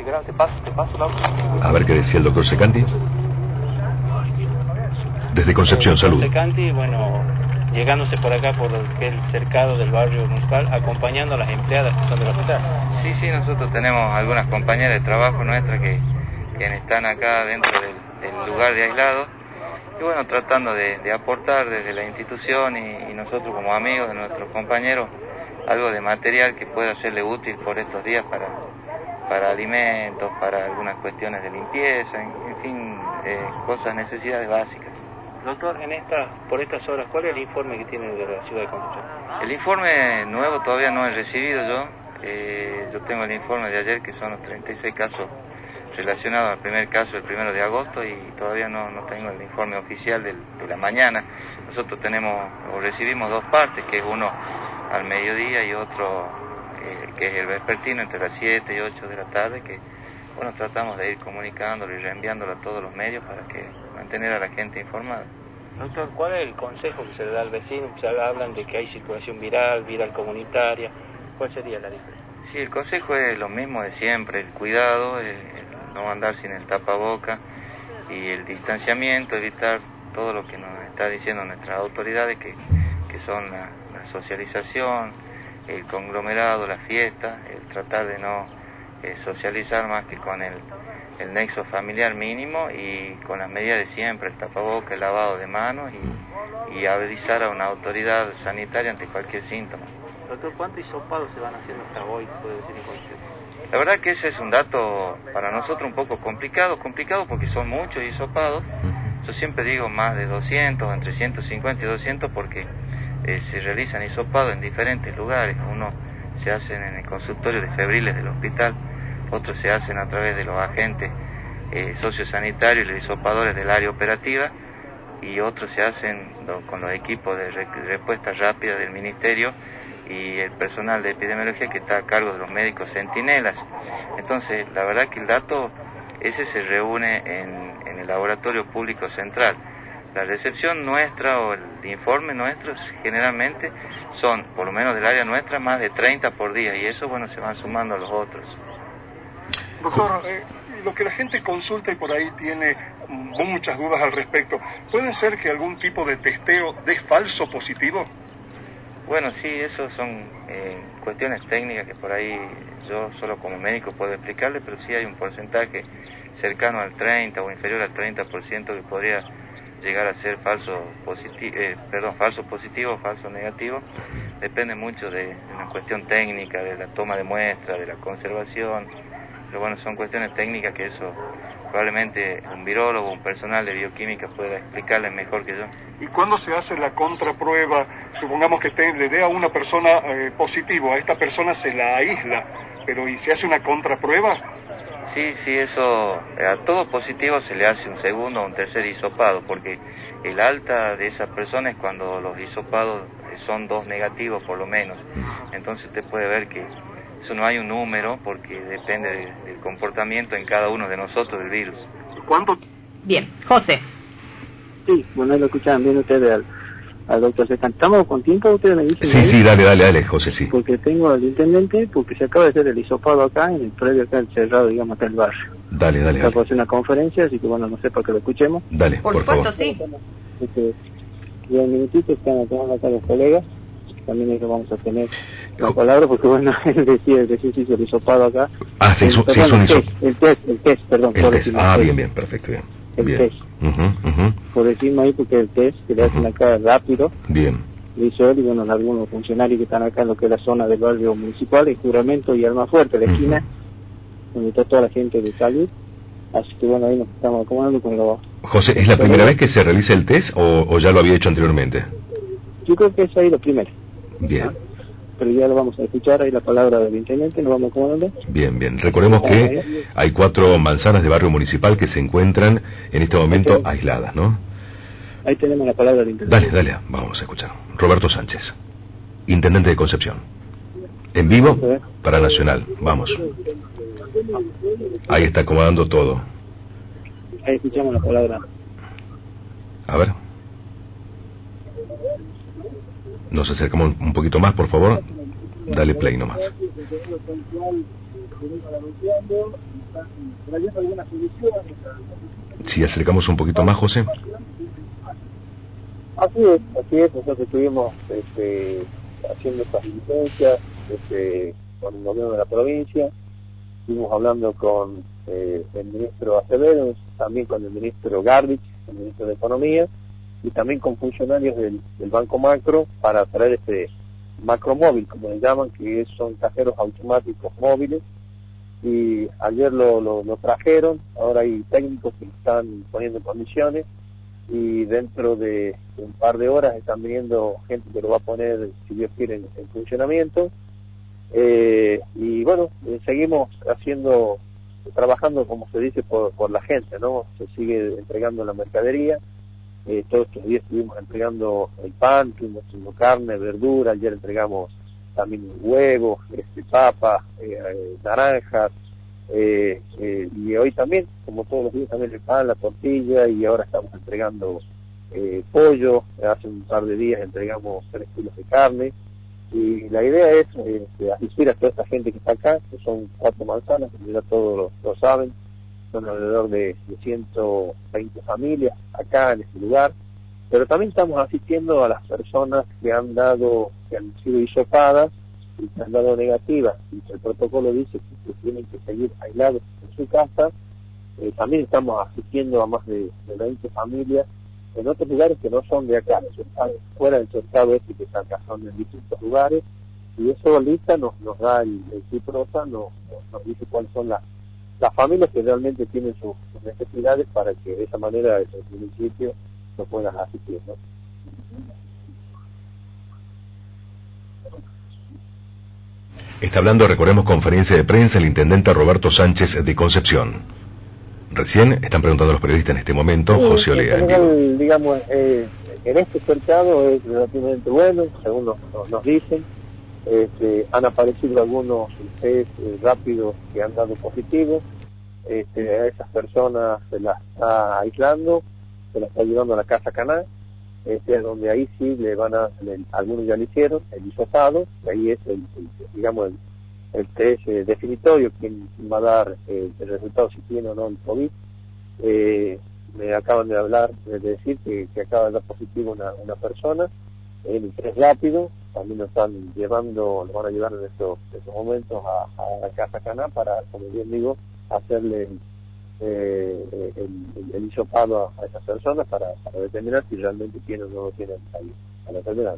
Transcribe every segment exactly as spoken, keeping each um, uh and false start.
Figueroa, te paso, te paso la auto. A ver qué decía el doctor Secanti. Desde Concepción, eh, salud. Secanti, bueno, llegándose por acá, por lo que es el cercado del barrio municipal, acompañando a las empleadas que son del hospital. Sí, sí, nosotros tenemos algunas compañeras de trabajo nuestras que, que están acá dentro del, del lugar de aislado. Y bueno, tratando de, de aportar desde la institución y, y nosotros como amigos de nuestros compañeros algo de material que pueda serle útil por estos días para, para alimentos, para algunas cuestiones de limpieza, en, en fin, eh, cosas, necesidades básicas. Doctor, en esta, por estas horas, ¿cuál es el informe que tiene de la ciudad de Concepción? El informe nuevo todavía no he recibido yo. Eh, yo tengo el informe de ayer, que son los treinta y seis casos relacionados al primer caso el primero de agosto, y todavía no, no tengo el informe oficial del, de la mañana. Nosotros tenemos o recibimos dos partes, que es uno al mediodía y otro eh, que es el vespertino entre las siete y ocho de la tarde, que bueno, tratamos de ir comunicándolo y reenviándolo a todos los medios para que mantener a la gente informada. Doctor, ¿cuál es el consejo que se le da al vecino? Se hablan de que hay circulación viral, viral comunitaria. ¿Cuál sería la diferencia? Sí, el consejo es lo mismo de siempre, el cuidado, el, el no andar sin el tapaboca y el distanciamiento, evitar todo lo que nos está diciendo nuestras autoridades, que, que son la, la socialización, el conglomerado, la fiesta, el tratar de no eh, socializar más que con el, el nexo familiar mínimo y con las medidas de siempre, el tapaboca, el lavado de manos y, y avisar a una autoridad sanitaria ante cualquier síntoma. Doctor, ¿cuántos hisopados se van haciendo hasta hoy, puede decir en Concepción? La verdad que ese es un dato para nosotros un poco complicado, complicado porque son muchos hisopados. Yo siempre digo más de doscientos, entre ciento cincuenta y doscientos, porque eh, se realizan hisopados en diferentes lugares. Uno se hacen en el consultorio de febriles del hospital, otros se hacen a través de los agentes eh, sociosanitarios y los hisopadores del área operativa, y otros se hacen lo, con los equipos de re, respuesta rápida del ministerio y el personal de epidemiología que está a cargo de los médicos centinelas. Entonces, la verdad que el dato ese se reúne en, en el laboratorio público central. La recepción nuestra o el informe nuestro generalmente son, por lo menos del área nuestra, más de treinta por día, y eso, bueno, se van sumando a los otros. Doctor, eh, lo que la gente consulta y por ahí tiene muchas dudas al respecto, ¿puede ser que algún tipo de testeo dé falso positivo? Bueno, sí, eso son eh, cuestiones técnicas que por ahí yo solo como médico puedo explicarle, pero sí hay un porcentaje cercano al treinta o inferior al treinta por ciento que podría llegar a ser falso positivo, eh, perdón, falso positivo o falso negativo. Depende mucho de, de una cuestión técnica, de la toma de muestra, de la conservación, pero bueno, son cuestiones técnicas que eso probablemente un virólogo o un personal de bioquímica pueda explicarle mejor que yo. ¿Y cuándo se hace la contraprueba? Supongamos que te, le dé a una persona eh, positivo, a esta persona se la aísla, pero ¿y se hace una contraprueba? Sí, sí, eso, a todo positivo se le hace un segundo o un tercer hisopado, porque el alta de esa persona es cuando los hisopados son dos negativos por lo menos. Entonces usted puede ver que eso no hay un número, porque depende de, del comportamiento en cada uno de nosotros del virus. ¿Cuánto? Bien, José. Sí, bueno, lo escuchaban bien ustedes al, al doctor Secanti. ¿Estamos con tiempo? Ustedes me dicen. Sí, ahí? sí, dale, dale, dale, José, sí. Porque tengo al intendente, porque se acaba de hacer el hisopado acá, en el predio acá, el cerrado, digamos, acá el barrio. Dale, dale, Acá dale. por hacer una conferencia, así que bueno, no sé para que lo escuchemos. Dale, Por, por supuesto, favor. sí. Este, diez minutitos están tomando acá los colegas, también ellos vamos a tener la Jo- palabra, porque bueno, él decía, él decía, se hizo el hisopado acá. Ah, se hizo, el, se hizo un el hisop... test, el test, el test, perdón. El por test. decirlo, Ah, el bien, test, bien, perfecto, bien. El Bien. test. Ujú, ujú. Por decirme ahí, porque el test que le hacen Ujú. acá rápido, Bien. lo hizo él y bueno, algunos funcionarios que están acá en lo que es la zona del barrio municipal, en Juramento y Almafuerte, la esquina, Ujú. donde está toda la gente de salud. Así que bueno, ahí nos estamos acomodando con los... José, ¿es la primera vez que se realiza el test o, o ya lo había hecho anteriormente? Yo creo que es ahí lo primero. Bien. ¿Ah? Pero ya lo vamos a escuchar, ahí la palabra del intendente, nos vamos acomodando. Bien, bien. Recordemos que hay cuatro manzanas de barrio municipal que se encuentran en este momento Ok. aisladas, ¿no? Ahí tenemos la palabra del intendente. Dale, dale, vamos a escuchar. Roberto Sánchez, intendente de Concepción. En vivo para Nacional, vamos. Ahí está acomodando todo. Ahí escuchamos la palabra. A ver. Nos acercamos un poquito más, por favor. Dale play nomás. Si acercamos un poquito más, José. Así es, así es. Nosotros estuvimos este, haciendo estas diligencias este, con el gobierno de la provincia. Estuvimos hablando con eh, el ministro Acevedo, también con el ministro Garbich, el ministro de Economía, y también con funcionarios del, del Banco Macro para traer este macromóvil, como le llaman, que son cajeros automáticos móviles. Y ayer lo, lo, lo trajeron, ahora hay técnicos que están poniendo condiciones y dentro de un par de horas están viniendo gente que lo va a poner, si Dios quiere, en, en funcionamiento. Eh, y bueno, eh, seguimos haciendo, trabajando como se dice por, por la gente, ¿no? Se sigue entregando la mercadería. Eh, todos estos días estuvimos entregando el pan, estuvimos haciendo carne, verdura, ayer entregamos también huevos, este, papas, eh, eh, naranjas, eh, eh, y hoy también, como todos los días, también el pan, la tortilla, y ahora estamos entregando eh, pollo. Hace un par de días entregamos tres kilos de carne, y la idea es eh, asistir a toda esta gente que está acá, que son cuatro manzanas, que ya todos lo, lo saben, son alrededor de, de ciento veinte familias acá en este lugar, pero también estamos asistiendo a las personas que han dado, que han sido hisopadas y que han dado negativas, y que el protocolo dice que, que tienen que seguir aislados en su casa. Eh, también estamos asistiendo a más de, de veinte familias en otros lugares que no son de acá, están fuera del cercado este que están acá, son en distintos lugares, y eso lista nos, nos da el, el CIPROSA, nos, nos dice cuáles son las las familias que realmente tienen sus, sus necesidades para que de esa manera el municipio lo pueda asistir, ¿no? Está hablando, recordemos, conferencia de prensa, el intendente Roberto Sánchez de Concepción. Recién están preguntando a los periodistas en este momento, sí, José Olea. En general, digamos, eh, en este cercado es relativamente bueno, según nos, nos dicen. Este, han aparecido algunos test eh, rápidos que han dado positivos. Este, a esas personas se las está aislando, se las está llevando a la Casa Caná, este, donde ahí sí le van a, le, algunos ya lo hicieron, el hisopado, y ahí es el, el digamos el, el test eh, definitorio, quien va a dar eh, el resultado si tiene o no el COVID. Eh, me acaban de hablar, de decir que, que acaba de dar positivo una, una persona, el test rápido, también lo están llevando, lo van a llevar en estos, estos momentos a, a la Casa Caná para, como bien digo, hacerle eh, el, el, el hisopado a, a esas personas para, para determinar si realmente tienen o no tienen ahí a la enfermedad.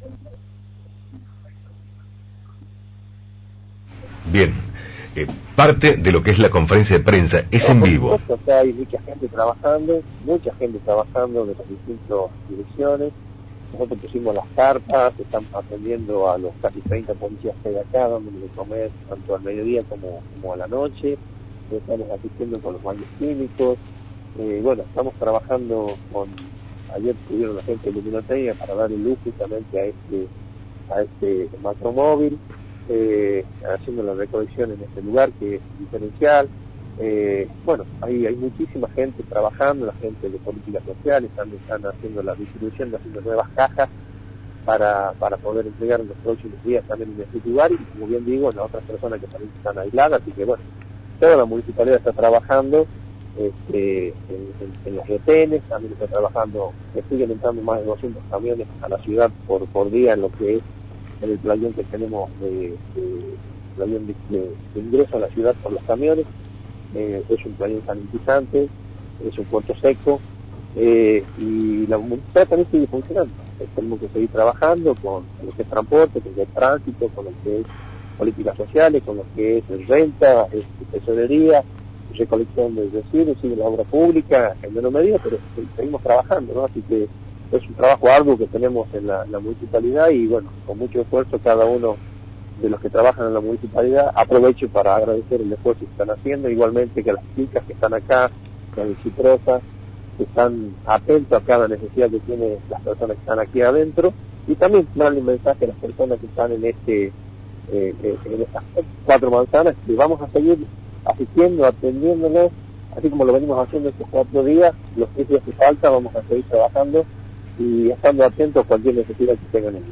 Bien, eh, parte de lo que es la conferencia de prensa es en vivo. Por supuesto, acá hay mucha gente trabajando, mucha gente trabajando de las distintas direcciones. Nosotros pusimos las carpas, estamos atendiendo a los casi treinta policías que hay acá, dándoles de comer tanto al mediodía como, como a la noche. Estamos asistiendo con los baños químicos. Eh, bueno, estamos trabajando con, ayer tuvieron la gente de Luminoteña para darle luz justamente a este, a este macromóvil, eh, haciendo la recolección en este lugar que es diferencial. Eh, bueno, hay, hay muchísima gente trabajando, la gente de políticas sociales también están haciendo la distribución, haciendo nuevas cajas para, para poder entregar en los próximos días también en este lugar, y como bien digo, en las otras personas que también están aisladas, así que bueno, toda la municipalidad está trabajando este, en, en, en los retenes, también está trabajando, que siguen entrando más de doscientos camiones a la ciudad por, por día en lo que es en el playón que tenemos de, de, playón de, de, de ingreso a la ciudad por los camiones. Eh, es un playón sanitizante, es un puerto seco, eh, y la municipalidad también sigue funcionando. Eh, tenemos que seguir trabajando con, con lo que es transporte, con lo que es tránsito, con lo que es políticas sociales, con lo que es renta, es, tesorería, recolección de residuos, sigue la obra pública en menor medida, pero seguimos trabajando, ¿no? Así que es un trabajo arduo que tenemos en la, la municipalidad, y bueno, con mucho esfuerzo cada uno de los que trabajan en la municipalidad. Aprovecho para agradecer el esfuerzo que están haciendo, igualmente que las chicas que están acá, las de CIPROSA, que están atentos a cada necesidad que tienen las personas que están aquí adentro, y también darle un mensaje a las personas que están en este eh, eh, en estas cuatro manzanas, que vamos a seguir asistiendo, atendiéndolos, así como lo venimos haciendo estos cuatro días. Los tres días que falta vamos a seguir trabajando y estando atentos a cualquier necesidad que tengan ellos.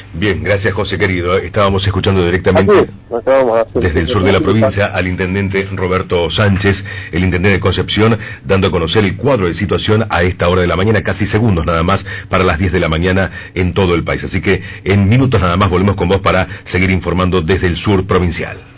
Bien, gracias José querido. Estábamos escuchando directamente desde el sur de la provincia al intendente Roberto Sánchez, el intendente de Concepción, dando a conocer el cuadro de situación a esta hora de la mañana, casi segundos nada más para las diez de la mañana en todo el país. Así que en minutos nada más volvemos con vos para seguir informando desde el sur provincial.